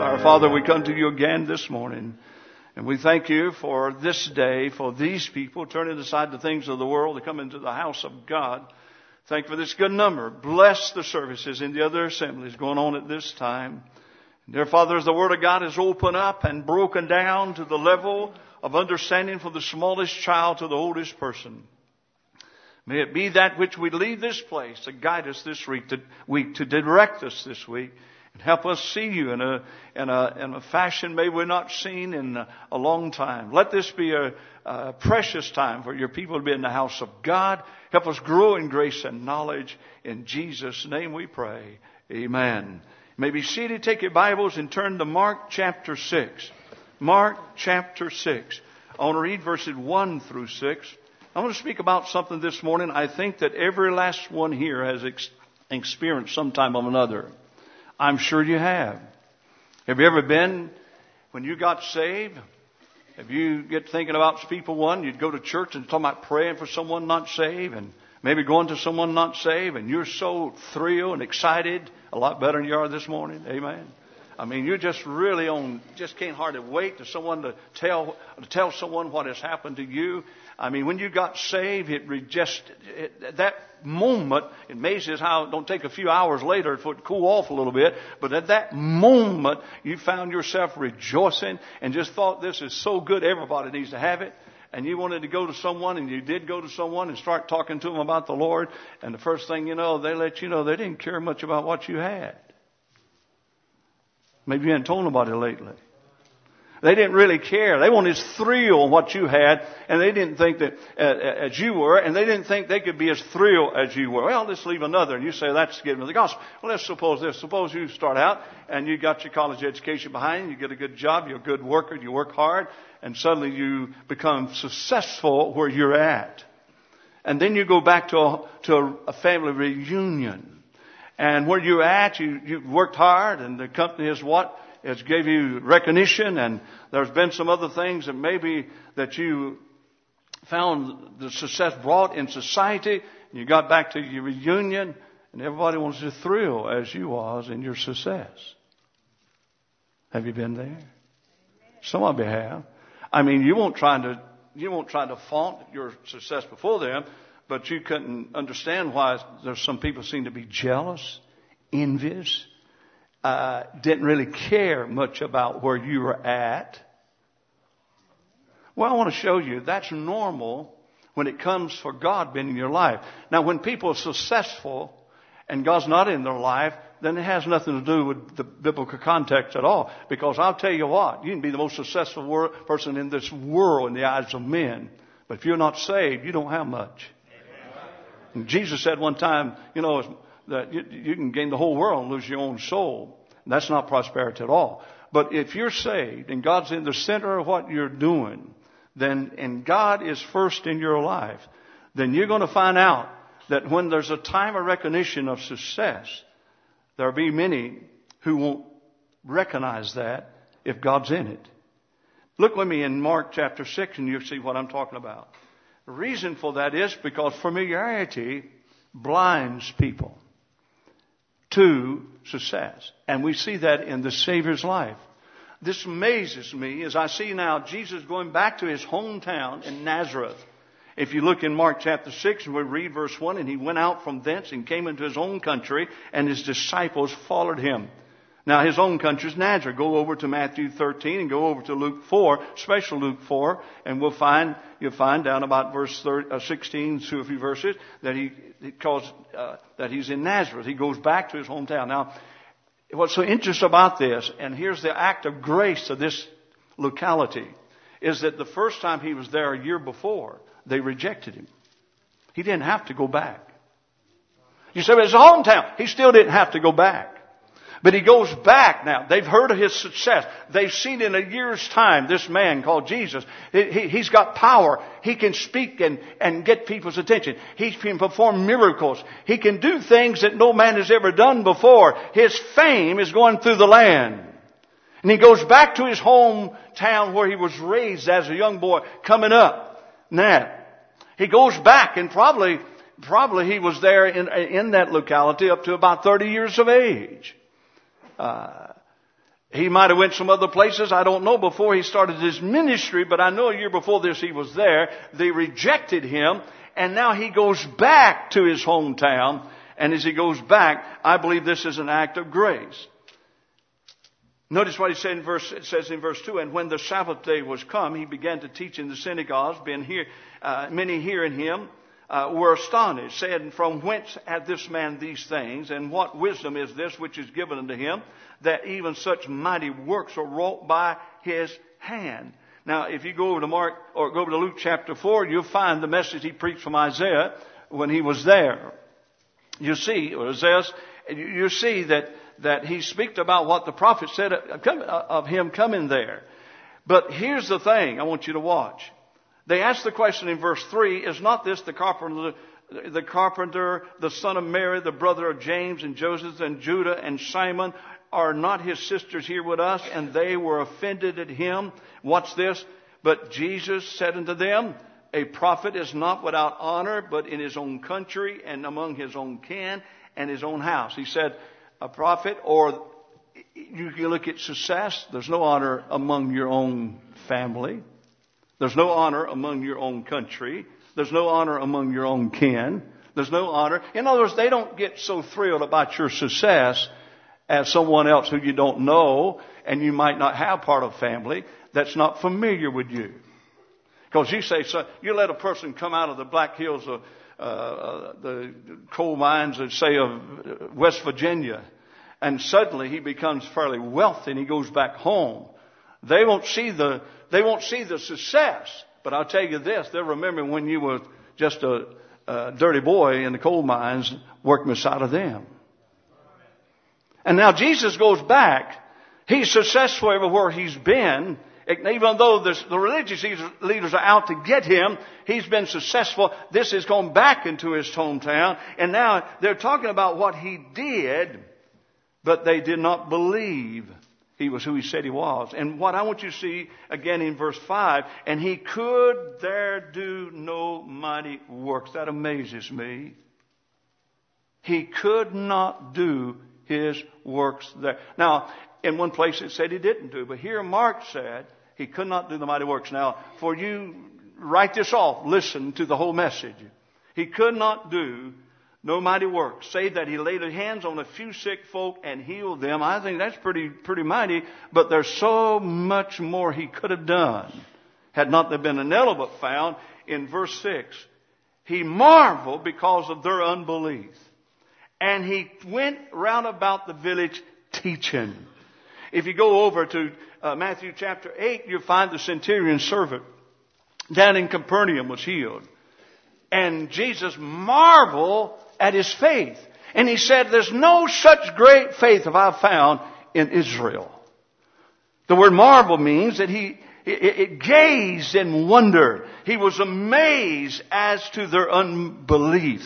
Our Father, we come to you again this morning, and we thank you for this day, for these people turning aside the things of the world to come into the house of God. Thank you for this good number. Bless the services in the other assemblies going on at this time. Dear Father, as the Word of God is opened up and broken down to the level of understanding from the smallest child to the oldest person, may it be that which we leave this place to guide us this week, to direct us this week, and help us see you in a fashion maybe we're not seen in a long time. Let this be a precious time for your people to be in the house of God. Help us grow in grace and knowledge. In Jesus' name we pray. Amen. You may be seated. Take your Bibles and turn to Mark chapter 6. Mark chapter 6. I want to read verses 1 through 6. I want to speak about something this morning I think that every last one here has experienced some time or another. I'm sure you have. Have you ever been, when you got saved, if you get thinking about people, you'd go to church and talk about praying for someone not saved, and maybe going to someone not saved, and you're so thrilled and excited, a lot better than you are this morning. Amen. I mean, you're just really just can't hardly wait to someone to tell someone what has happened to you. I mean, when you got saved, that moment, it amazes how it don't take a few hours later for it to cool off a little bit. But at that moment, you found yourself rejoicing and just thought, this is so good, everybody needs to have it. And you wanted to go to someone, and you did go to someone and start talking to them about the Lord. And the first thing you know, they let you know they didn't care much about what you had. Maybe you hadn't told nobody lately. They didn't really care. They wanted to thrill what you had, and they didn't think that as you were, and they didn't think they could be as thrilled as you were. Well, let's leave another, and you say that's giving the gospel. Well, let's suppose this. Suppose you start out, and you got your college education behind you, you get a good job, you're a good worker, you work hard, and suddenly you become successful where you're at. And then you go back to a family reunion. And where you're at, you worked hard, and the company has gave you recognition, and there's been some other things that maybe that you found the success brought in society. And you got back to your reunion, and everybody wants to thrill as you was in your success. Have you been there? Some of you have. I mean, you won't try to flaunt your success before them. But you couldn't understand why there's some people seem to be jealous, envious, didn't really care much about where you were at. Well, I want to show you that's normal when it comes for God being in your life. Now, when people are successful and God's not in their life, then it has nothing to do with the biblical context at all. Because I'll tell you what, you can be the most successful person in this world in the eyes of men. But if you're not saved, you don't have much. And Jesus said one time, that you can gain the whole world and lose your own soul. And that's not prosperity at all. But if you're saved and God's in the center of what you're doing, and God is first in your life, then you're going to find out that when there's a time of recognition of success, there'll be many who won't recognize that if God's in it. Look with me in Mark chapter 6 and you'll see what I'm talking about. The reason for that is because familiarity blinds people to success. And we see that in the Savior's life. This amazes me as I see now Jesus going back to his hometown in Nazareth. If you look in Mark chapter 6, we read verse 1, and he went out from thence and came into his own country, and his disciples followed him. Now, his own country is Nazareth. Go over to Matthew 13 and go over to Luke 4, especially Luke 4, and you'll find down about verse 16, 2 a few verses, that that he's in Nazareth. He goes back to his hometown. Now, what's so interesting about this, and here's the act of grace of this locality, is that the first time he was there a year before, they rejected him. He didn't have to go back. You say, but it's a hometown. He still didn't have to go back. But he goes back now. They've heard of his success. They've seen in a year's time this man called Jesus. He's got power. He can speak and get people's attention. He can perform miracles. He can do things that no man has ever done before. His fame is going through the land. And he goes back to his hometown where he was raised as a young boy coming up. Now, he goes back and probably he was there in that locality up to about 30 years of age. He might have went some other places, I don't know, before he started his ministry, but I know a year before this he was there. They rejected him, and now he goes back to his hometown. And as he goes back, I believe this is an act of grace. Notice what he said it says in verse 2, and when the Sabbath day was come, he began to teach in the synagogues. Many hearing him were astonished, saying, from whence hath this man these things? And what wisdom is this which is given unto him, that even such mighty works are wrought by his hand? Now, if you go over to Mark, or go over to Luke chapter 4, you'll find the message he preached from Isaiah when he was there. You see, you see that he speaks about what the prophet said of him coming there. But here's the thing I want you to watch. They ask the question in verse 3, is not this the carpenter, the son of Mary, the brother of James and Joseph and Judah and Simon? Are not his sisters here with us? And they were offended at him. Watch this. But Jesus said unto them, a prophet is not without honor, but in his own country and among his own kin and his own house. He said, a prophet, or you can look at success. There's no honor among your own family. There's no honor among your own country. There's no honor among your own kin. There's no honor. In other words, they don't get so thrilled about your success as someone else who you don't know and you might not have part of family that's not familiar with you. Because you say, so you let a person come out of the Black Hills of the coal mines, say of West Virginia, and suddenly he becomes fairly wealthy and he goes back home. They won't see the success, but I'll tell you this: they'll remember when you were just a dirty boy in the coal mines working beside of them. And now Jesus goes back. He's successful everywhere he's been. Even though the religious leaders are out to get him, he's been successful. This has gone back into his hometown. And now they're talking about what he did, but they did not believe he was who he said he was. And what I want you to see again in verse 5, and he could there do no mighty works. That amazes me. He could not do his works there. Now, in one place it said he didn't do, but here Mark said he could not do the mighty works. Now, for you, write this off. Listen to the whole message. He could not do no mighty works, save that he laid his hands on a few sick folk and healed them. I think that's pretty mighty, but there's so much more he could have done had not there been an element found in verse 6. He marveled because of their unbelief. And he went round about the village teaching. If you go over to Matthew chapter 8, you'll find the centurion servant down in Capernaum was healed. And Jesus marveled at his faith. And he said, there's no such great faith have I found in Israel. The word marvel means that he gazed and wondered. He was amazed as to their unbelief.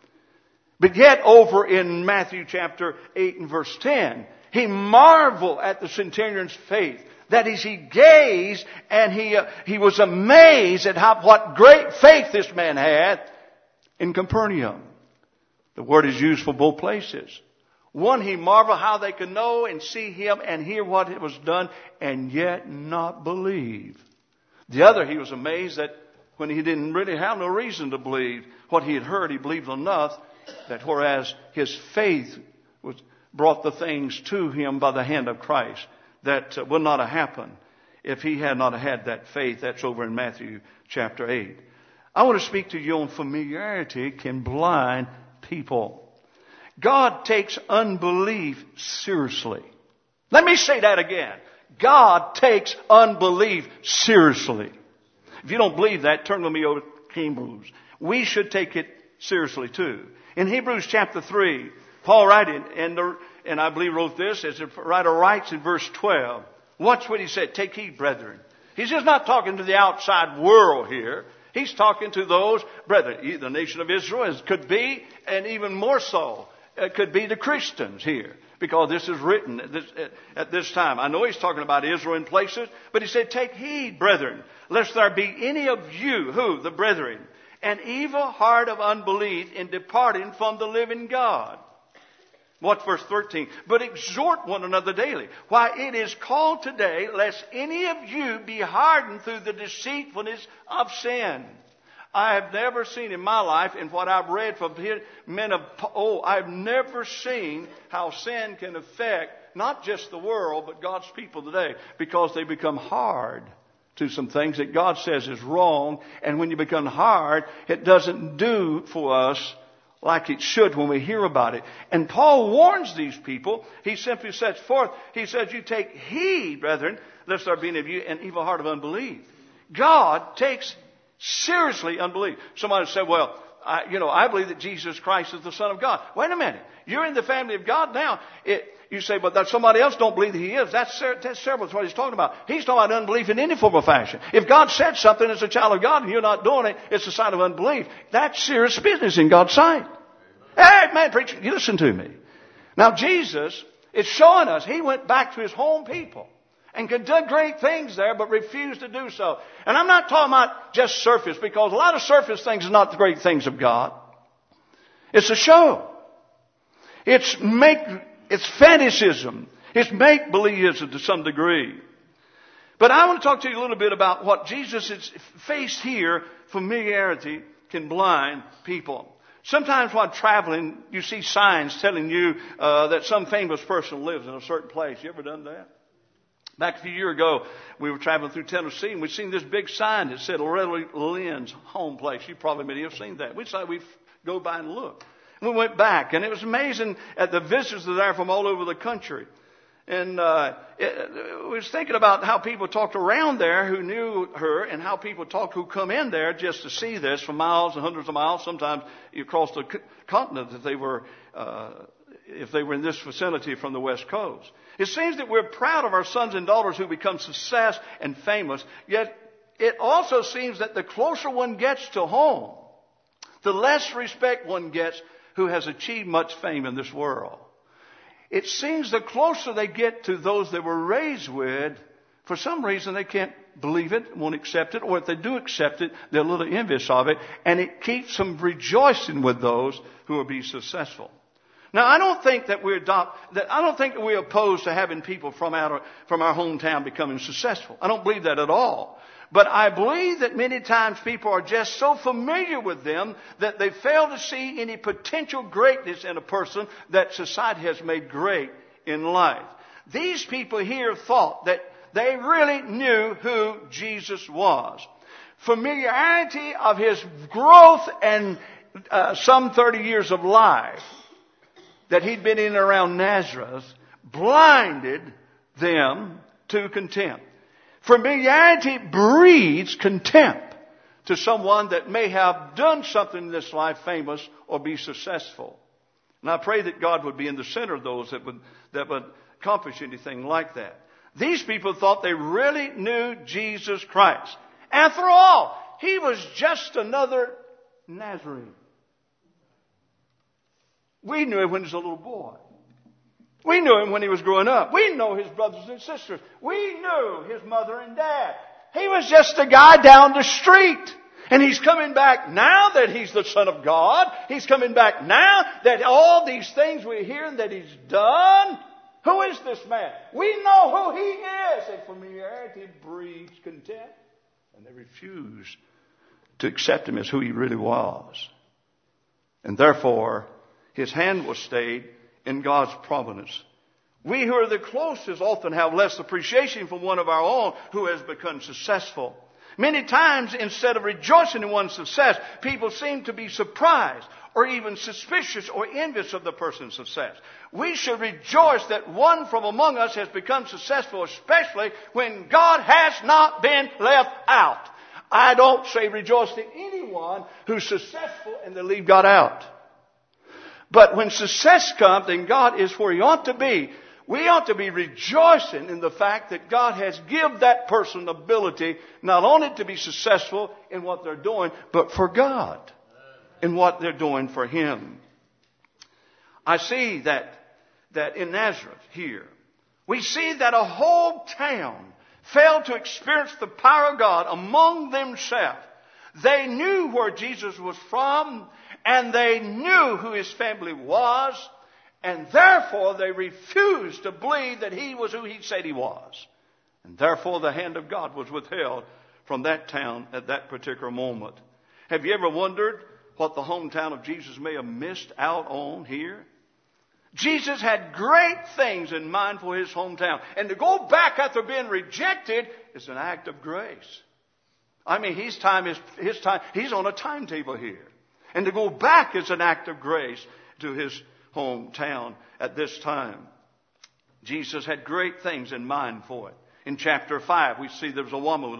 But yet over in Matthew chapter 8 and verse 10, he marveled at the centurion's faith. That is, he gazed and he was amazed at what great faith this man had in Capernaum. The word is used for both places. One, he marveled how they could know and see him and hear what was done and yet not believe. The other, he was amazed that when he didn't really have no reason to believe what he had heard, he believed enough that whereas his faith brought the things to him by the hand of Christ, that would not have happened if he had not had that faith. That's over in Matthew chapter 8. I want to speak to you on familiarity can blind people. God takes unbelief seriously. Let me say that again. God takes unbelief seriously. If you don't believe that, turn with me over to Hebrews. We should take it seriously too. In Hebrews chapter 3, Paul writing, and I believe wrote this, as the writer writes in verse 12. Watch what he said. Take heed, brethren. He's just not talking to the outside world here. He's talking to those brethren. The nation of Israel could be, and even more so, it could be the Christians here. Because this is written at this time. I know he's talking about Israel in places, but he said, take heed, brethren, lest there be any of you, who? The brethren, an evil heart of unbelief in departing from the living God. Watch verse 13. But exhort one another daily. Why, it is called today, lest any of you be hardened through the deceitfulness of sin. I have never seen in my life, in what I've read from men of old, I've never seen how sin can affect not just the world, but God's people today, because they become hard to some things that God says is wrong. And when you become hard, it doesn't do for us like it should when we hear about it. And Paul warns these people. He simply sets forth, he says, you take heed, brethren, lest there be in you an evil heart of unbelief. God takes seriously unbelief. Somebody said, well, I believe that Jesus Christ is the Son of God. Wait a minute. You're in the family of God now. You say, but that somebody else don't believe that He is. That's terrible. That's what he's talking about. He's talking about unbelief in any form or fashion. If God said something as a child of God and you're not doing it, it's a sign of unbelief. That's serious business in God's sight. Hey, man, preacher, you listen to me. Now, Jesus is showing us He went back to His home people and could do great things there, but refused to do so. And I'm not talking about just surface, because a lot of surface things are not the great things of God. It's a show. It's fantasism. It's make-believism to some degree. But I want to talk to you a little bit about what Jesus has faced here. Familiarity can blind people. Sometimes while traveling, you see signs telling you that some famous person lives in a certain place. You ever done that? Back a few years ago, we were traveling through Tennessee, and we'd seen this big sign that said Loretta Lynn's home place. You probably may have seen that. We decided we'd go by and look. And we went back, and it was amazing at the visitors that are there from all over the country. And we was thinking about how people talked around there who knew her, and how people talked who come in there just to see this for miles and hundreds of miles. Sometimes you cross the continent if they were in this vicinity from the West Coast. It seems that we're proud of our sons and daughters who become success and famous, yet it also seems that the closer one gets to home, the less respect one gets who has achieved much fame in this world. It seems the closer they get to those they were raised with, for some reason they can't believe it, won't accept it, or if they do accept it, they're a little envious of it, and it keeps them rejoicing with those who will be successful. Now, I don't think that we're opposed to having people from our hometown becoming successful. I don't believe that at all. But I believe that many times people are just so familiar with them that they fail to see any potential greatness in a person that society has made great in life. These people here thought that they really knew who Jesus was. Familiarity of His growth and some 30 years of life that He'd been in and around Nazareth blinded them to contempt. Familiarity breeds contempt to someone that may have done something in this life famous or be successful. And I pray that God would be in the center of those that would accomplish anything like that. These people thought they really knew Jesus Christ. After all, He was just another Nazarene. We knew Him when He was a little boy. We knew Him when He was growing up. We know His brothers and sisters. We knew His mother and dad. He was just a guy down the street. And He's coming back now that He's the Son of God. He's coming back now that all these things we're hearing that He's done. Who is this man? We know who He is. And familiarity breeds contempt. And they refuse to accept Him as who He really was. And therefore, His hand was stayed in God's providence. We who are the closest often have less appreciation for one of our own who has become successful. Many times, instead of rejoicing in one's success, people seem to be surprised or even suspicious or envious of the person's success. We should rejoice that one from among us has become successful, especially when God has not been left out. I don't say rejoice to anyone who's successful and they leave God out. But when success comes and God is where He ought to be, we ought to be rejoicing in the fact that God has given that person ability not only to be successful in what they're doing, but for God in what they're doing for Him. I see that in Nazareth here, we see that a whole town failed to experience the power of God among themselves. They knew where Jesus was from, and they knew who His family was, And therefore they refused to believe that he was who he said he was. And therefore the hand of God was withheld from that town at that particular moment. Have you ever wondered what the hometown of Jesus may have missed out on here? Jesus had great things in mind for his hometown. And to go back after being rejected is an act of grace. I mean, his time, he's on a timetable here. And to go back is an act of grace to his hometown at this time. Jesus had great things in mind for it. In chapter 5, we see there was a woman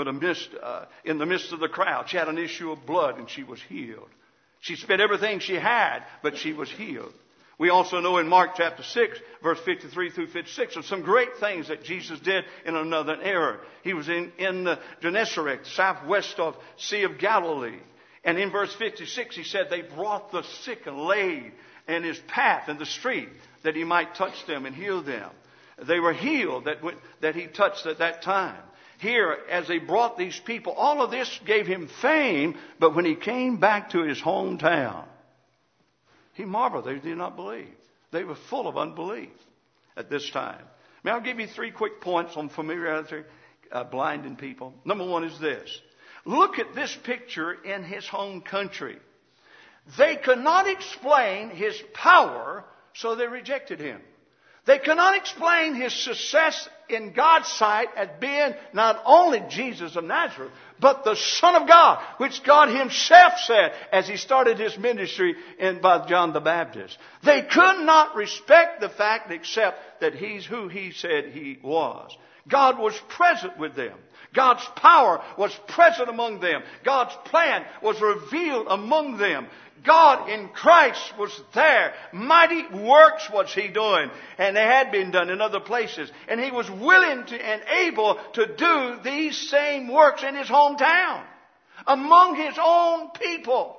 in the midst of the crowd. She had an issue of blood and she was healed. She spent everything she had, but she was healed. We also know in Mark chapter 6, verse 53 through 56, of some great things that Jesus did in another era. He was in Gennesaret, southwest of Sea of Galilee. And in verse 56, he said they brought the sick and laid in his path in the street that he might touch them and heal them. They were healed that he touched at that time. Here, as they brought these people, all of this gave him fame, but when he came back to his hometown, he marveled. They did not believe. They were full of unbelief at this time. Now, I'll give you 3 quick points on familiarity blinding people. Number 1 is this. Look at this picture in his home country. They could not explain his power, so they rejected him. They cannot explain his success in God's sight as being not only Jesus of Nazareth, but the Son of God, which God himself said as he started his ministry by John the Baptist. They could not respect the fact except that he's who he said he was. God was present with them. God's power was present among them. God's plan was revealed among them. God in Christ was there. Mighty works was he doing. And they had been done in other places. And he was willing to and able to do these same works in his hometown. Among his own people.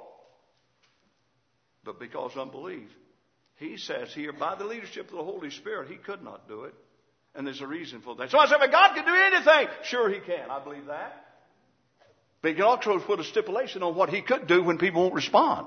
But because unbelief, he says here, by the leadership of the Holy Spirit, he could not do it. And there's a reason for that. So I said, but God can do anything. Sure he can. I believe that. But he can also put a stipulation on what he could do when people won't respond.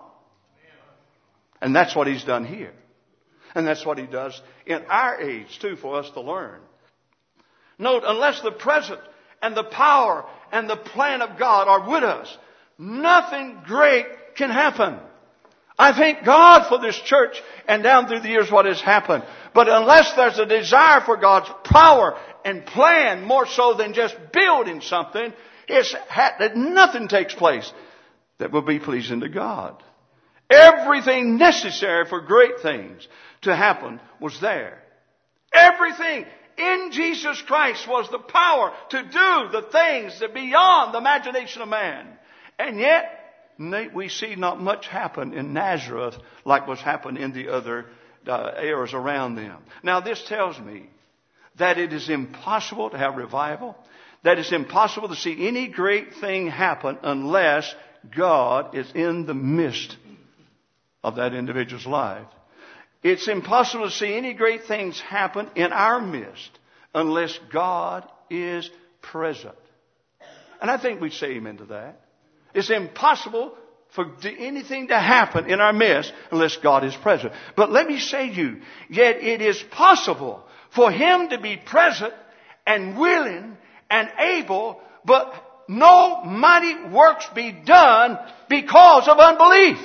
And that's what he's done here. And that's what he does in our age, too, for us to learn. Note, unless the presence and the power and the plan of God are with us, nothing great can happen. I thank God for this church and down through the years what has happened. But unless there's a desire for God's power and plan more so than just building something, nothing takes place that will be pleasing to God. Everything necessary for great things to happen was there. Everything in Jesus Christ was the power to do the things that beyond the imagination of man. And yet, we see not much happen in Nazareth like was happening in the other eras around them. Now, this tells me that it is impossible to have revival, that it's impossible to see any great thing happen unless God is in the midst of that individual's life. It's impossible to see any great things happen in our midst unless God is present. And I think we'd say amen to that. It's impossible for anything to happen in our midst unless God is present. But let me say to you, yet it is possible for him to be present and willing and able, but no mighty works be done because of unbelief.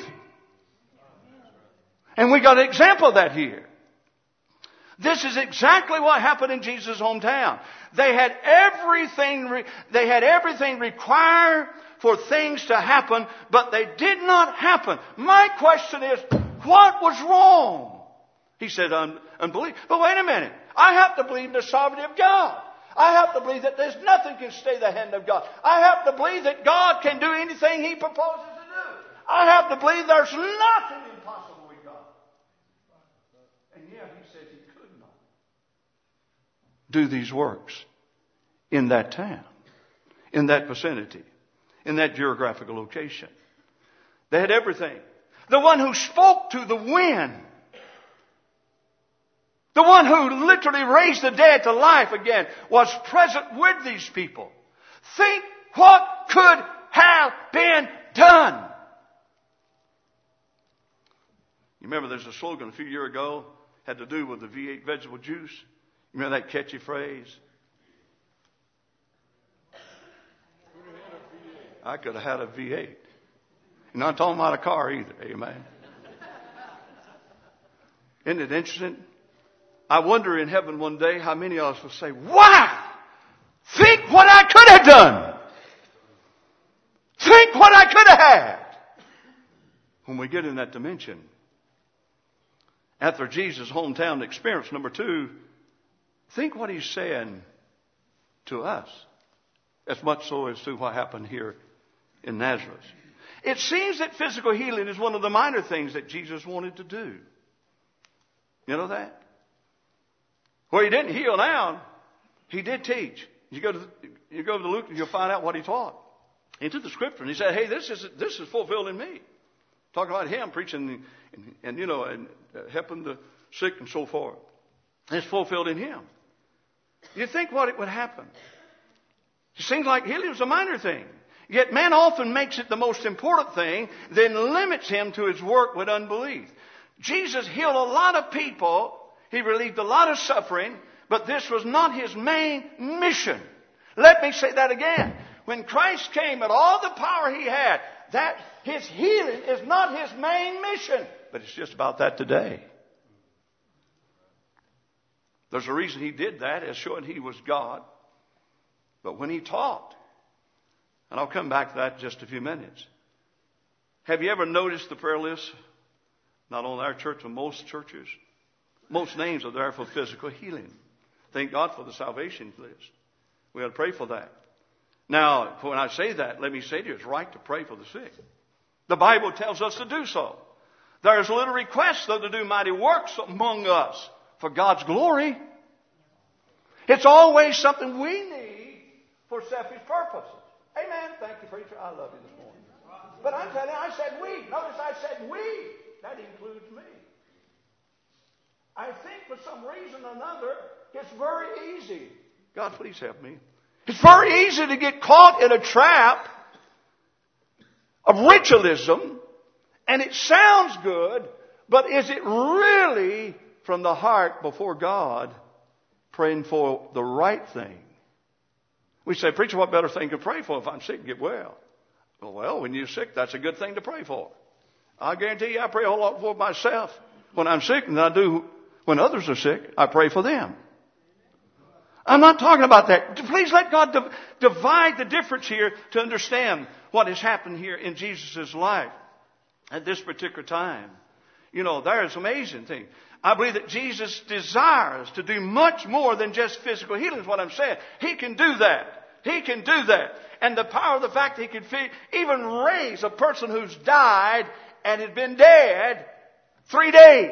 And we got an example of that here. This is exactly what happened in Jesus' hometown. They had everything required for things to happen, but they did not happen. My question is, what was wrong? He said unbelief. But wait a minute. I have to believe in the sovereignty of God. I have to believe that there's nothing can stay the hand of God. I have to believe that God can do anything he proposes to do. I have to believe there's nothing impossible with God. And yet he said he could not do these works in that town, in that vicinity, in that geographical location. They had everything. The one who spoke to the wind, the one who literally raised the dead to life again, was present with these people. Think what could have been done. You remember there's a slogan a few years ago, had to do with the V8 vegetable juice. You remember that catchy phrase? I could have had a V8. And I'm not talking about a car either. Amen. Isn't it interesting? I wonder in heaven one day how many of us will say, wow! Think what I could have done! Think what I could have had! When we get in that dimension. After Jesus' hometown experience, number 2, think what he's saying to us. As much so as to what happened here in Nazareth. It seems that physical healing is one of the minor things that Jesus wanted to do. You know that? Well, he didn't heal now. He did teach. You go to Luke and you'll find out what he taught. He took the scripture and he said, hey, this is fulfilled in me. Talking about him preaching and helping the sick and so forth. It's fulfilled in him. You think what it would happen. It seems like healing is a minor thing. Yet man often makes it the most important thing, then limits him to his work with unbelief. Jesus healed a lot of people. He relieved a lot of suffering, but this was not his main mission. Let me say that again. When Christ came and all the power he had, that his healing is not his main mission. But it's just about that today. There's a reason he did that, as showing he was God. But when he taught, and I'll come back to that in just a few minutes. Have you ever noticed the prayer list? Not only our church, but most churches. Most names are there for physical healing. Thank God for the salvation list. We ought to pray for that. Now, when I say that, let me say to you, it's right to pray for the sick. The Bible tells us to do so. There is a little request, though, to do mighty works among us for God's glory. It's always something we need for selfish purposes. Amen. Thank you, preacher. I love you this morning. But I'm telling you, I said we. Notice I said we. That includes me. I think for some reason or another, it's very easy. God, please help me. It's very easy to get caught in a trap of ritualism, and it sounds good, but is it really from the heart before God praying for the right thing? We say, preacher, what better thing to pray for if I'm sick and get well? Well, when you're sick, that's a good thing to pray for. I guarantee you I pray a whole lot for myself when I'm sick than I do when others are sick. I pray for them. I'm not talking about that. Please let God divide the difference here to understand what has happened here in Jesus' life at this particular time. You know, there's an amazing thing. I believe that Jesus desires to do much more than just physical healing is what I'm saying. He can do that. He can do that. And the power of the fact that he can even raise a person who's died and had been dead 3 days.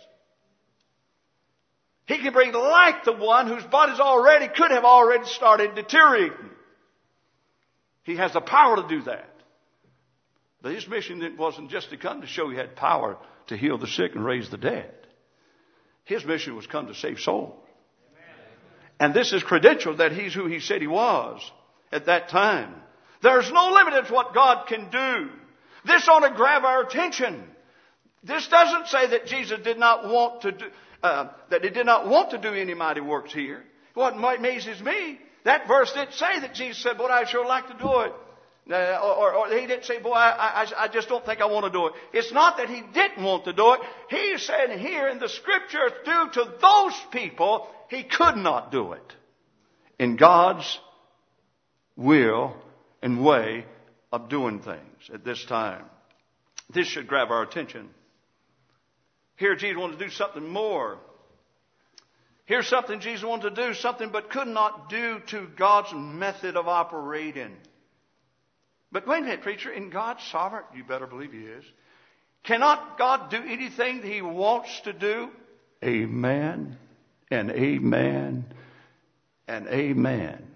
He can bring life to one whose body's could have already started deteriorating. He has the power to do that. But his mission wasn't just to come to show he had power to heal the sick and raise the dead. His mission was come to save souls. And this is credential that he's who he said he was at that time. There's no limit to what God can do. This ought to grab our attention. This doesn't say that Jesus did not want to do, that he did not want to do any mighty works here. What amazes me, that verse didn't say that Jesus said, boy, I sure like to do it. Or he didn't say, boy, I just don't think I want to do it. It's not that he didn't want to do it. He said here in the scripture, due to those people, he could not do it. In God's will and way of doing things at this time. This should grab our attention. Here Jesus wanted to do something more. Here's something Jesus wanted to do, something but could not do to God's method of operating. But wait a minute, preacher, in God's sovereign, you better believe he is. Cannot God do anything that he wants to do? Amen and amen and amen.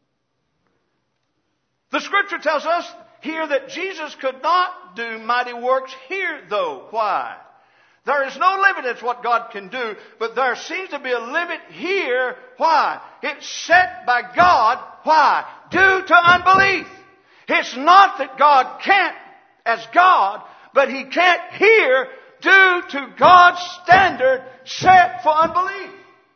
The scripture tells us here that Jesus could not do mighty works here, though. Why? There is no limit to what God can do, but there seems to be a limit here. Why? It's set by God. Why? Due to unbelief. It's not that God can't as God, but he can't here due to God's standard set for unbelief.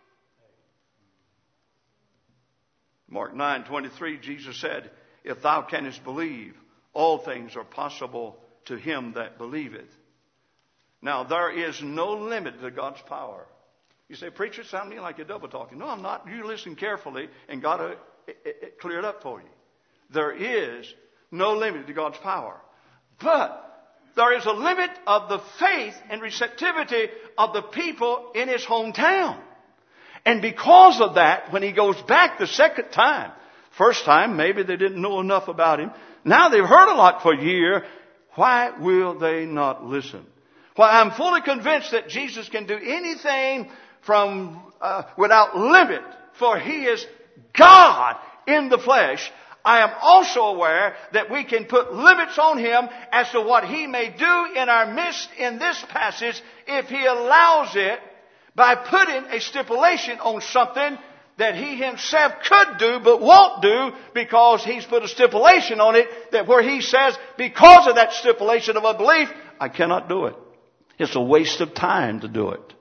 Mark 9:23, Jesus said, if thou canst believe, all things are possible to him that believeth. Now, there is no limit to God's power. You say, preacher, it sounds to me like you're double talking. No, I'm not. You listen carefully, and God will clear it up for you. There is no limit to God's power. But there is a limit of the faith and receptivity of the people in his hometown. And because of that, when he goes back the second time, first time, maybe they didn't know enough about him. Now they've heard a lot for a year. Why will they not listen? Well, I'm fully convinced that Jesus can do anything from without limit, for he is God in the flesh. I am also aware that we can put limits on him as to what he may do in our midst in this passage if he allows it, by putting a stipulation on something that he himself could do but won't do, because he's put a stipulation on it that where he says, because of that stipulation of unbelief, I cannot do it. It's a waste of time to do it.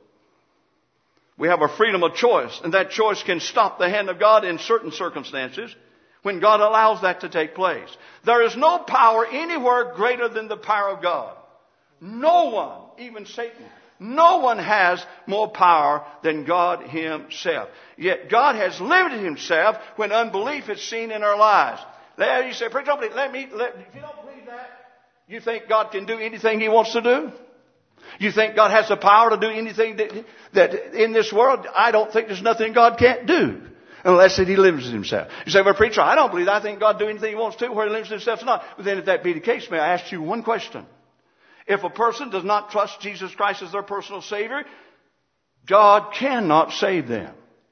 We have a freedom of choice, and that choice can stop the hand of God in certain circumstances when God allows that to take place. There is no power anywhere greater than the power of God. No one, even Satan, no one has more power than God himself. Yet God has limited himself when unbelief is seen in our lives. There you say, preacher, if you don't believe that, you think God can do anything he wants to do? You think God has the power to do anything that in this world? I don't think there's nothing God can't do, unless that he limits himself. You say, well, preacher, I don't believe that. I think God do anything he wants to, where he limits himself or not. But then if that be the case, may I ask you one question? If a person does not trust Jesus Christ as their personal Savior, God cannot save them.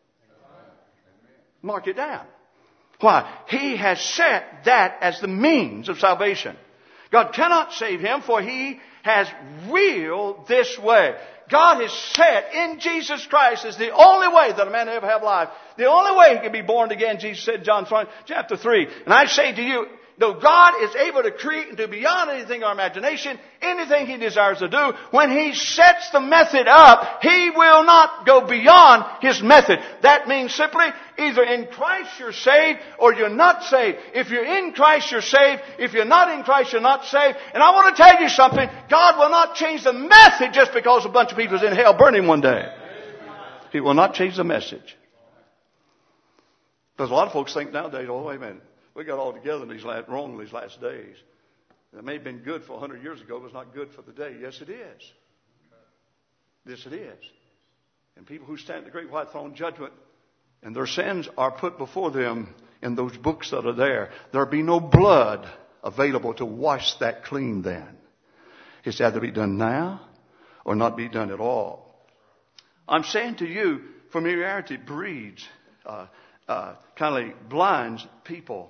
Mark it down. Why? He has set that as the means of salvation. God cannot save him, for he has willed this way. God has set in Jesus Christ as the only way that a man ever have life. The only way he can be born again, Jesus said in John chapter 3. And I say to you, though God is able to create and do beyond anything our imagination, anything he desires to do, when he sets the method up, he will not go beyond his method. That means simply, either in Christ you're saved or you're not saved. If you're in Christ, you're saved. If you're not in Christ, you're not saved. And I want to tell you something. God will not change the method just because a bunch of people is in hell burning one day. He will not change the message. Because a lot of folks think nowadays, oh, wait a minute, we got all together in these last days. It may have been good for 100 years ago, but it's not good for the day. Yes, it is. Yes, it is. And people who stand at the great white throne judgment, and their sins are put before them in those books that are there. There'll be no blood available to wash that clean then. It's either be done now or not be done at all. I'm saying to you, familiarity breeds, kind of blinds people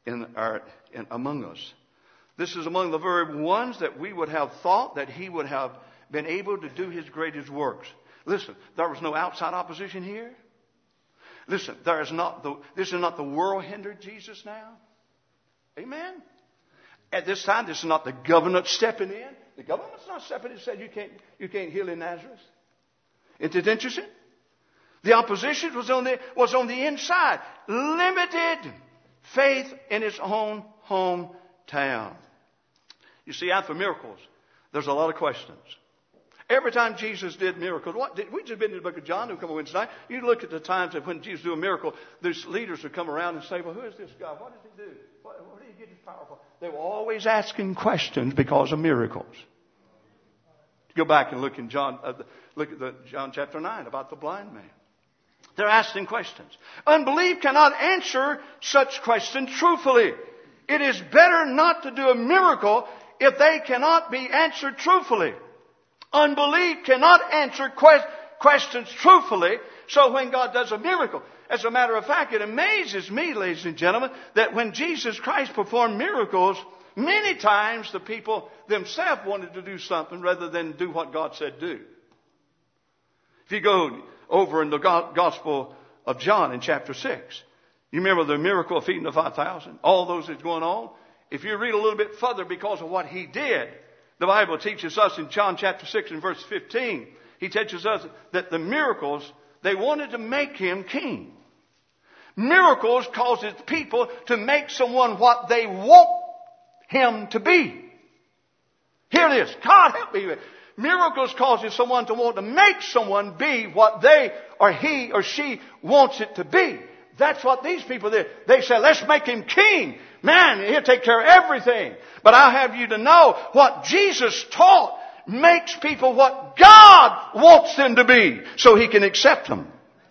among us. This is among the very ones that we would have thought that he would have been able to do his greatest works. Listen, there was no outside opposition here. Listen, this is not the world hindered Jesus now. Amen. At this time, this is not the government stepping in. The government's not stepping in and said you can't heal in Nazareth. Isn't it interesting? The opposition was on the inside. Limited faith in his own hometown. You see, after miracles, there's a lot of questions. Every time Jesus did miracles, we just been in the book of John, who come Wednesday night. You look at the times that when Jesus do a miracle, these leaders would come around and say, well, who is this guy? What does he do? What did he get his power from? They were always asking questions because of miracles. Go back and look in John chapter 9 about the blind man. They're asking questions. Unbelief cannot answer such questions truthfully. It is better not to do a miracle if they cannot be answered truthfully. Unbelief cannot answer questions truthfully. So when God does a miracle, as a matter of fact, it amazes me, ladies and gentlemen, that when Jesus Christ performed miracles, many times the people themselves wanted to do something rather than do what God said do. If you go over in the Gospel of John in chapter 6, you remember the miracle of feeding the 5,000? All those that's going on. If you read a little bit further because of what he did, The Bible teaches us in John chapter 6 and verse 15, he teaches us that the miracles, they wanted to make him king. Miracles causes people to make someone what they want him to be. Here it is. God help me. Miracles causes someone to want to make someone be what they or he or she wants it to be. That's what these people did. They said, let's make him king. Man, he'll take care of everything. But I have you to know what Jesus taught makes people what God wants them to be so he can accept them.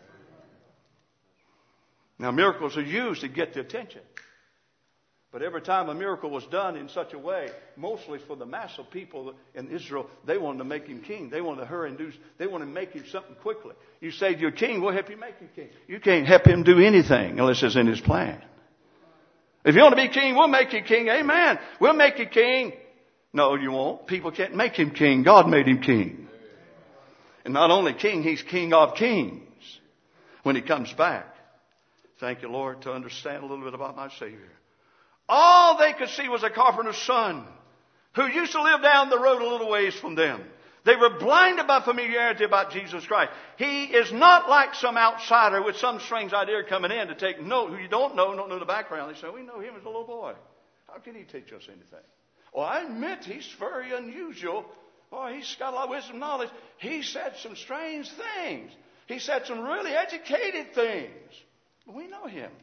Now, miracles are used to get the attention. But every time a miracle was done in such a way, mostly for the mass of people in Israel, they wanted to make him king. They wanted to hurry and they wanted to make him something quickly. You say to your king, we'll help you make him king. You can't help him do anything unless it's in his plan. If you want to be king, we'll make you king. Amen. We'll make you king. No, you won't. People can't make him king. God made him king. And not only king, he's king of kings when he comes back. Thank you, Lord, to understand a little bit about my Savior. All they could see was a carpenter's son who used to live down the road a little ways from them. They were blinded by familiarity about Jesus Christ. He is not like some outsider with some strange idea coming in to take note who you don't know the background. They say, we know him as a little boy. How can he teach us anything? Well, I admit he's very unusual. Boy, he's got a lot of wisdom and knowledge. He said some strange things. He said some really educated things. But we know him.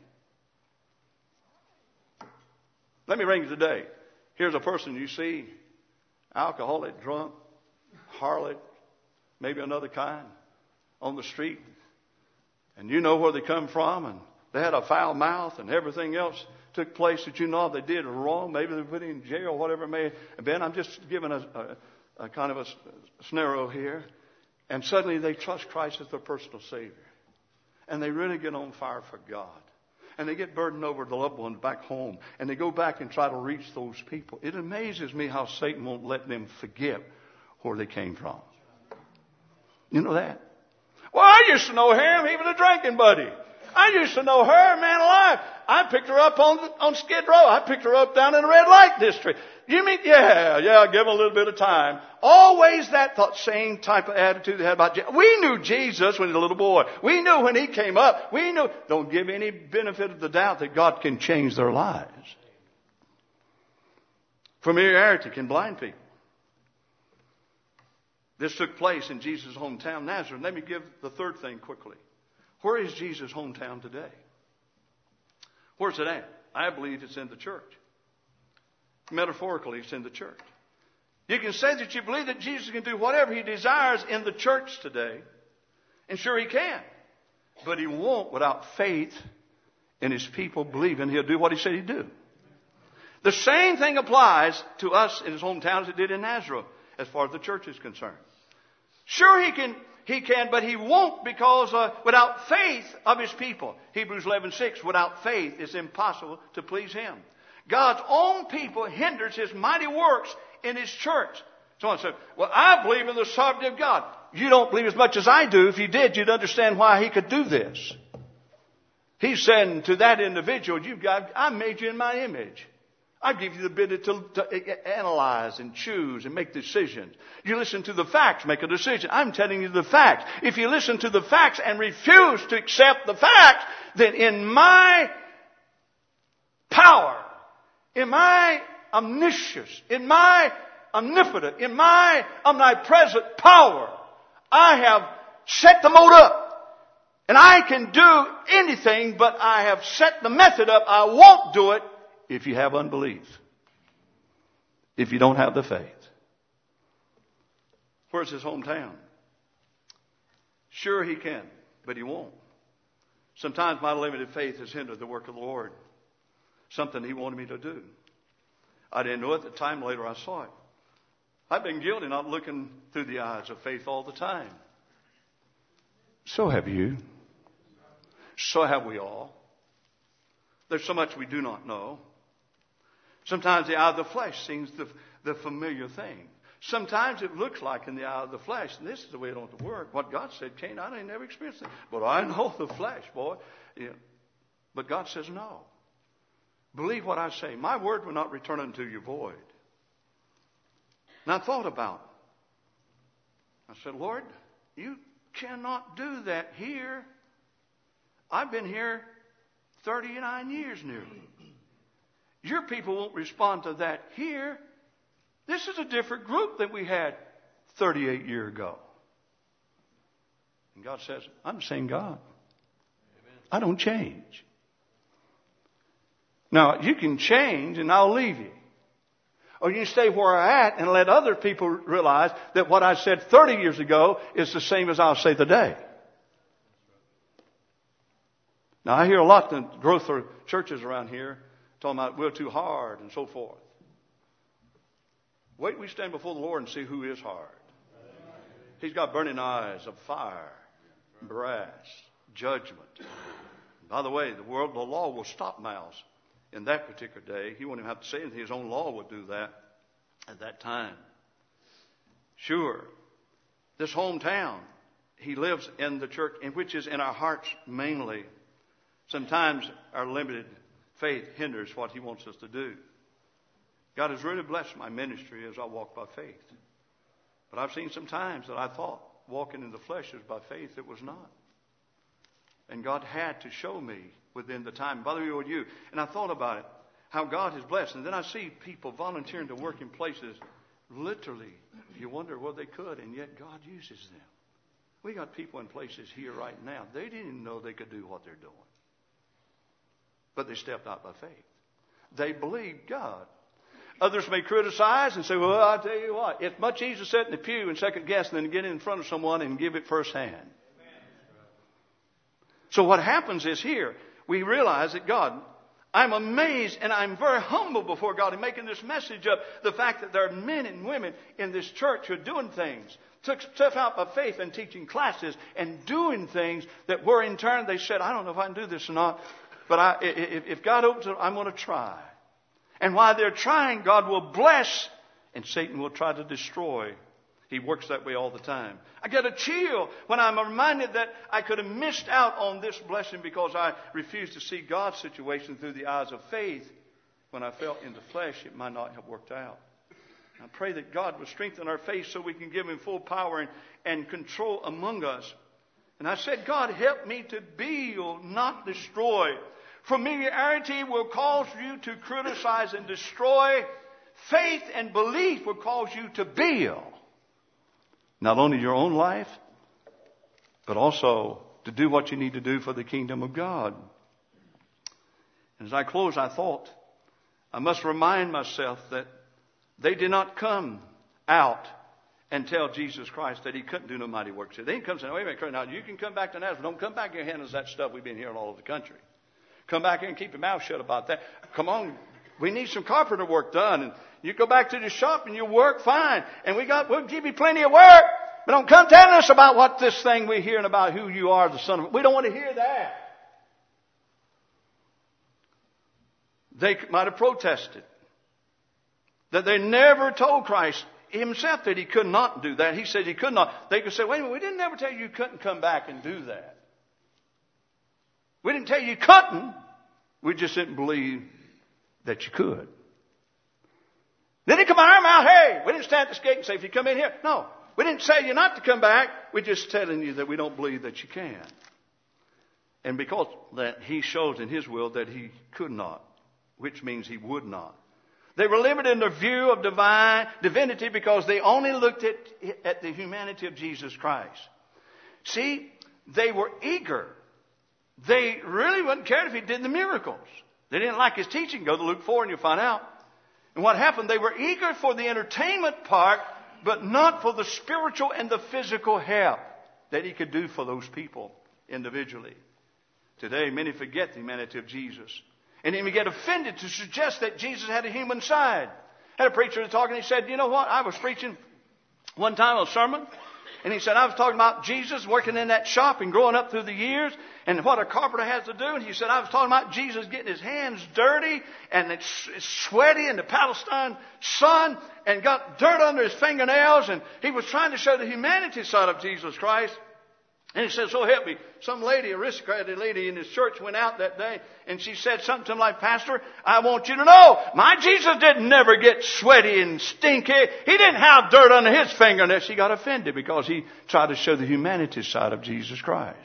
Let me bring you today. Here's a person you see, alcoholic, drunk, harlot, maybe another kind, on the street. And you know where they come from, and they had a foul mouth, and everything else took place that you know they did wrong. Maybe they were put in jail, or whatever it may have been. I'm just giving a kind of a scenario here. And suddenly they trust Christ as their personal Savior. And they really get on fire for God. And they get burdened over the loved ones back home. And they go back and try to reach those people. It amazes me how Satan won't let them forget where they came from. You know that? Well, I used to know her. He was a drinking buddy. I used to know her, man alive. I picked her up on Skid Row. I picked her up down in the red light district. You mean, yeah, give him a little bit of time. Always that same type of attitude they had about Jesus. We knew Jesus when he was a little boy. We knew when he came up. We knew. Don't give any benefit of the doubt that God can change their lives. Familiarity can blind people. This took place in Jesus' hometown, Nazareth. Let me give the third thing quickly. Where is Jesus' hometown today? Where's it at? I believe it's in the church. Metaphorically, it's in the church. You can say that you believe that Jesus can do whatever he desires in the church today. And sure he can. But he won't without faith in his people believing he'll do what he said he'd do. The same thing applies to us in his hometown as it did in Nazareth as far as the church is concerned. Sure he can, but he won't because without faith of his people. Hebrews 11:6, without faith it's impossible to please him. God's own people hinders his mighty works in his church. Someone said, well, I believe in the sovereignty of God. You don't believe as much as I do. If you did, you'd understand why he could do this. He's saying to that individual, I made you in my image. I give you the ability to analyze and choose and make decisions. You listen to the facts, make a decision. I'm telling you the facts. If you listen to the facts and refuse to accept the facts, then in my power, in my omniscience, in my omnipotent, in my omnipresent power, I have set the mode up. And I can do anything, but I have set the method up. I won't do it if you have unbelief. If you don't have the faith. Where's his hometown? Sure he can, but he won't. Sometimes my limited faith has hindered the work of the Lord. Something he wanted me to do. I didn't know it at the time. Later I saw it. I've been guilty not looking through the eyes of faith all the time. So have you. So have we all. There's so much we do not know. Sometimes the eye of the flesh seems the familiar thing. Sometimes it looks like in the eye of the flesh, and this is the way it ought to work. What God said, Cain, I ain't never experienced it. But I know the flesh, boy. Yeah. But God says no. Believe what I say. My word will not return unto you void. And I thought about it. I said, Lord, you cannot do that here. I've been here 39 years nearly. Your people won't respond to that here. This is a different group than we had 38 years ago. And God says, I'm the same God. I don't change. Now, you can change and I'll leave you. Or you can stay where I'm at and let other people realize that what I said 30 years ago is the same as I'll say today. Now, I hear a lot of growth of churches around here talking about we're too hard and so forth. Wait till we stand before the Lord and see who is hard. He's got burning eyes of fire, brass, judgment. By the way, the law will stop mouths in that particular day. He won't even have to say anything. His own law would do that at that time. Sure, this hometown, he lives in the church, which is in our hearts mainly. Sometimes our limited faith hinders what he wants us to do. God has really blessed my ministry as I walk by faith. But I've seen some times that I thought walking in the flesh is by faith. It was not. And God had to show me within the time. By the way, with you. And I thought about it, how God has blessed. And then I see people volunteering to work in places, literally, you wonder where they could, and yet God uses them. We got people in places here right now. They didn't even know they could do what they're doing. But they stepped out by faith. They believed God. Others may criticize and say, well, I'll tell you what. It's much easier to sit in the pew and second guess than to get in front of someone and give it firsthand. So what happens is here, we realize that God, I'm amazed and I'm very humble before God in making this message up. The fact that there are men and women in this church who are doing things, took stuff out by faith and teaching classes and doing things that were in turn, they said, I don't know if I can do this or not, but if God opens it, I'm going to try. And while they're trying, God will bless and Satan will try to destroy. He works that way all the time. I get a chill when I'm reminded that I could have missed out on this blessing because I refused to see God's situation through the eyes of faith. When I felt in the flesh, it might not have worked out. I pray that God will strengthen our faith so we can give Him full power and control among us. And I said, God, help me to build, not destroy. Familiarity will cause you to criticize and destroy. Faith and belief will cause you to build. Not only your own life, but also to do what you need to do for the kingdom of God. And as I close, I thought, I must remind myself that they did not come out and tell Jesus Christ that He couldn't do no mighty works. They didn't come saying, wait a minute, now you can come back to Nazareth. Don't come back here and hand us that stuff we've been hearing all over the country. Come back here and keep your mouth shut about that. Come on, we need some carpenter work done. And you go back to the shop and you work fine. And we'll give you plenty of work. But don't come telling us about what this thing we're hearing about who you are, the Son of. We don't want to hear that. They might have protested. That they never told Christ Himself that He could not do that. He said He could not. They could say, wait a minute, we didn't ever tell you couldn't come back and do that. We didn't tell you couldn't. We just didn't believe that you could. They didn't come out of our mouth, hey, we didn't stand at the gate and say, if you come in here. No, we didn't tell you not to come back. We're just telling you that we don't believe that you can. And because that He shows in His will that He could not, which means He would not. They were limited in their view of divinity because they only looked at the humanity of Jesus Christ. See, they were eager. They really wouldn't care if He did the miracles. They didn't like His teaching. Go to Luke 4 and you'll find out. And what happened? They were eager for the entertainment part, but not for the spiritual and the physical help that He could do for those people individually. Today, many forget the humanity of Jesus. And even get offended to suggest that Jesus had a human side. I had a preacher talking, he said, you know what? I was preaching one time a sermon. And he said, I was talking about Jesus working in that shop and growing up through the years and what a carpenter has to do. And he said, I was talking about Jesus getting his hands dirty and it's sweaty in the Palestine sun and got dirt under his fingernails. And he was trying to show the humanity side of Jesus Christ. And he said, so help me. Some lady, aristocratic lady in his church went out that day and she said something to him like, Pastor, I want you to know, my Jesus didn't never get sweaty and stinky. He didn't have dirt under his fingernails. She got offended because he tried to show the humanity side of Jesus Christ.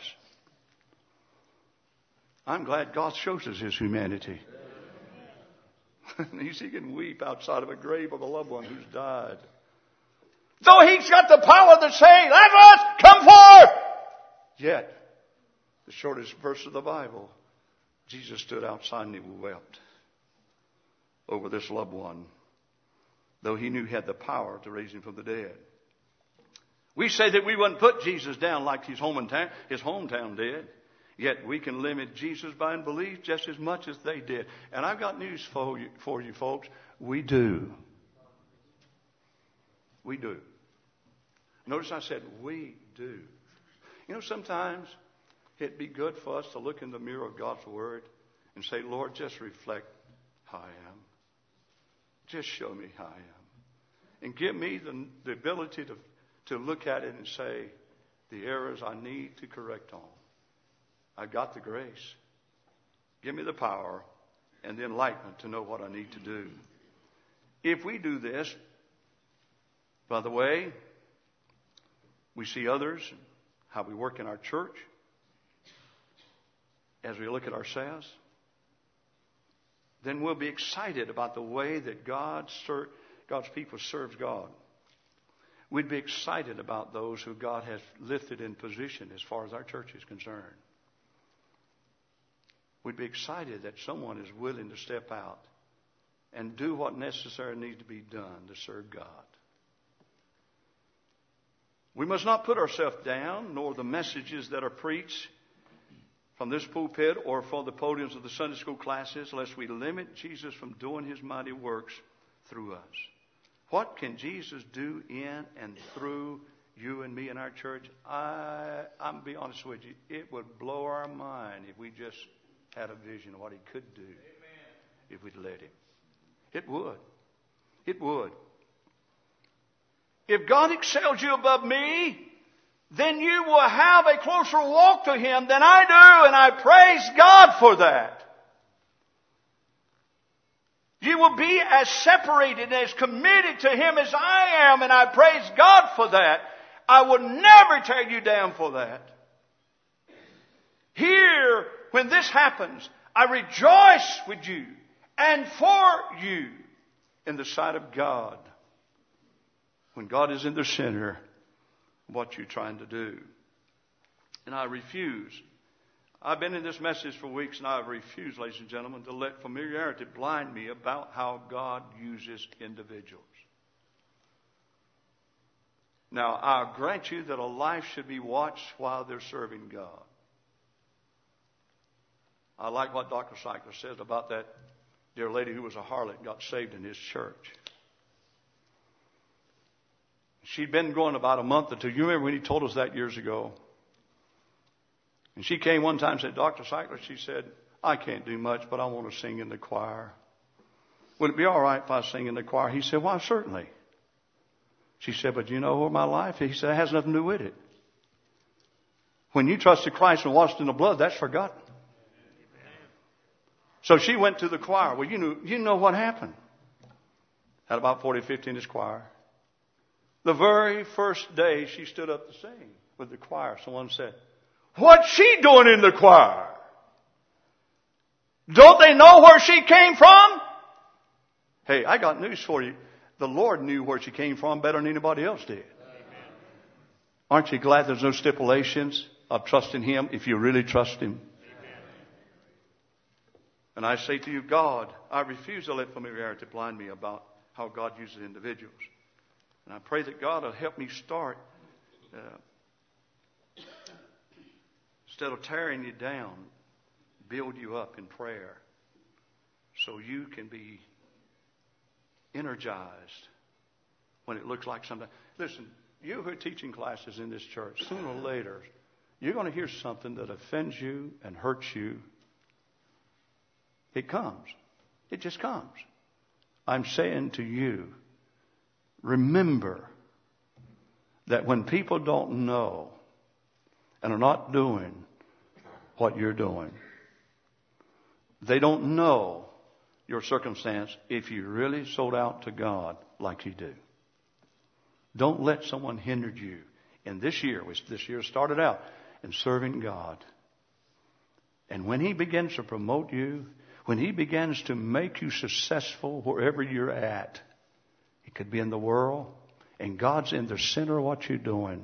I'm glad God shows us his humanity. He can weep outside of a grave of a loved one who's died. Though he's got the power to say, Lazarus, come forth! Yet, the shortest verse of the Bible, Jesus stood outside and he wept over this loved one, though he knew he had the power to raise him from the dead. We say that we wouldn't put Jesus down like his hometown did. Yet we can limit Jesus by unbelief just as much as they did. And I've got news for you folks. We do. We do. Notice I said we do. You know, sometimes it'd be good for us to look in the mirror of God's Word and say, Lord, just reflect how I am. Just show me how I am. And give me the ability to look at it and say, the errors I need to correct on. I've got the grace. Give me the power and the enlightenment to know what I need to do. If we do this, by the way, we see others, how we work in our church, as we look at ourselves, then we'll be excited about the way that God's people serves God. We'd be excited about those who God has lifted in position as far as our church is concerned. We'd be excited that someone is willing to step out and do what necessary needs to be done to serve God. We must not put ourselves down, nor the messages that are preached from this pulpit or from the podiums of the Sunday school classes, lest we limit Jesus from doing his mighty works through us. What can Jesus do in and through you and me in our church? I'm going to be honest with you. It would blow our mind if we just had a vision of what he could do. Amen. If we'd let him. It would. It would. If God excels you above me, then you will have a closer walk to him than I do, and I praise God for that. You will be as separated and as committed to him as I am, and I praise God for that. I will never tear you down for that. Here, when this happens, I rejoice with you and for you in the sight of God. When God is in the center of what you're trying to do. And I refuse. I've been in this message for weeks and I've refused, ladies and gentlemen, to let familiarity blind me about how God uses individuals. Now, I'll grant you that a life should be watched while they're serving God. I like what Dr. Cycler says about that dear lady who was a harlot and got saved in his church. She'd been going about a month or two. You remember when he told us that years ago? And she came one time and said, Dr. Cycler, she said, I can't do much, but I want to sing in the choir. Would it be all right if I sing in the choir? He said, why, certainly. She said, but you know, my life, he said, it has nothing to do with it. When you trusted Christ and washed in the blood, that's forgotten. So she went to the choir. Well, you know what happened. Had about 40 or 50 in his choir. The very first day she stood up to sing with the choir, someone said, what's she doing in the choir? Don't they know where she came from? Hey, I got news for you. The Lord knew where she came from better than anybody else did. Amen. Aren't you glad there's no stipulations of trusting him if you really trust him? Amen. And I say to you, God, I refuse to let familiarity blind me about how God uses individuals. And I pray that God will help me start, instead of tearing you down, build you up in prayer so you can be energized when it looks like something. Listen, you who are teaching classes in this church, sooner or later, you're going to hear something that offends you and hurts you. It comes. It just comes. I'm saying to you, remember that when people don't know and are not doing what you're doing. They don't know your circumstance if you really sold out to God like you do. Don't let someone hinder you in this year, which this year started out, in serving God. And when He begins to promote you, when He begins to make you successful wherever you're at, it could be in the world, and God's in the center of what you're doing.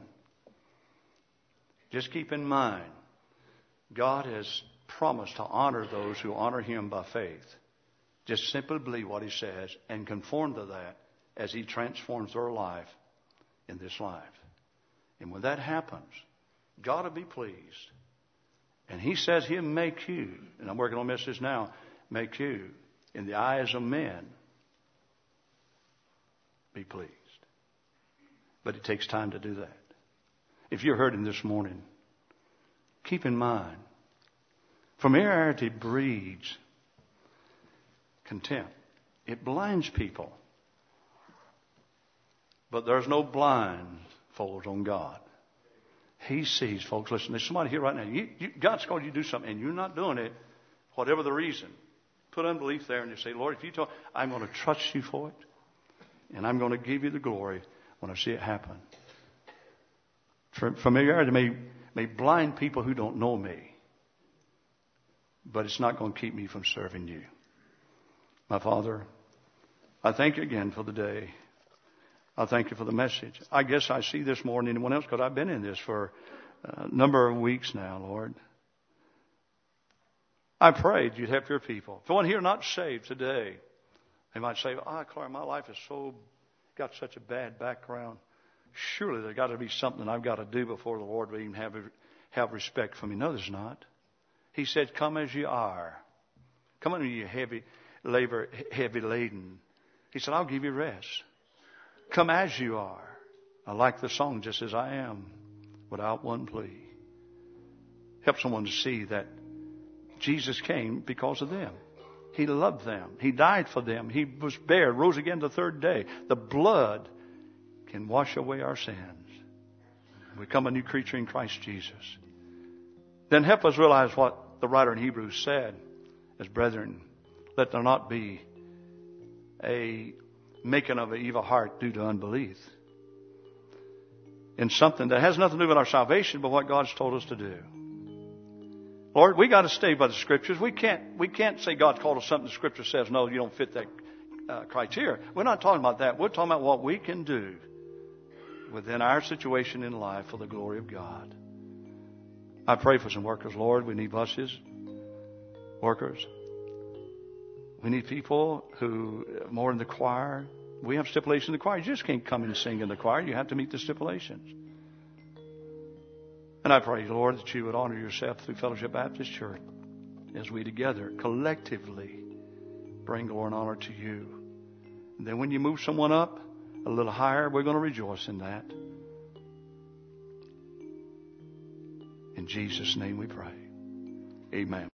Just keep in mind, God has promised to honor those who honor Him by faith. Just simply believe what He says and conform to that as He transforms their life in this life. And when that happens, God will be pleased. And He says He'll make you, and I'm working on a message now, make you, in the eyes of men, be pleased. But it takes time to do that. If you're hurting this morning, keep in mind, familiarity breeds contempt. It blinds people. But there's no blindfolds on God. He sees, folks. Listen, there's somebody here right now. God's called you to do something, and you're not doing it, whatever the reason. Put unbelief there, and you say, Lord, if you told, I'm going to trust you for it, and I'm going to give you the glory when I see it happen. Familiarity may blind people who don't know me, but it's not going to keep me from serving you. My Father, I thank you again for the day. I thank you for the message. I guess I see this more than anyone else because I've been in this for a number of weeks now, Lord. I prayed you'd help your people. If anyone here not saved today, they might say, Clark, my life is got such a bad background. Surely there's got to be something I've got to do before the Lord will even have respect for me. No, there's not. He said, come as you are. Come unto you heavy laden. He said, I'll give you rest. Come as you are. I like the song, just as I am, without one plea. Help someone to see that Jesus came because of them. He loved them. He died for them. He was buried, rose again the third day. The blood can wash away our sins. We become a new creature in Christ Jesus. Then help us realize what the writer in Hebrews said, as brethren, let there not be a making of an evil heart due to unbelief in something that has nothing to do with our salvation, but what God's told us to do. Lord, we got to stay by the Scriptures. We can't say God's called us something the Scripture says, no, you don't fit that criteria. We're not talking about that. We're talking about what we can do within our situation in life for the glory of God. I pray for some workers, Lord. We need buses, workers. We need people who more in the choir. We have stipulations in the choir. You just can't come and sing in the choir. You have to meet the stipulations. And I pray, Lord, that you would honor yourself through Fellowship Baptist Church as we together collectively bring glory and honor to you. And then when you move someone up a little higher, we're going to rejoice in that. In Jesus' name we pray. Amen.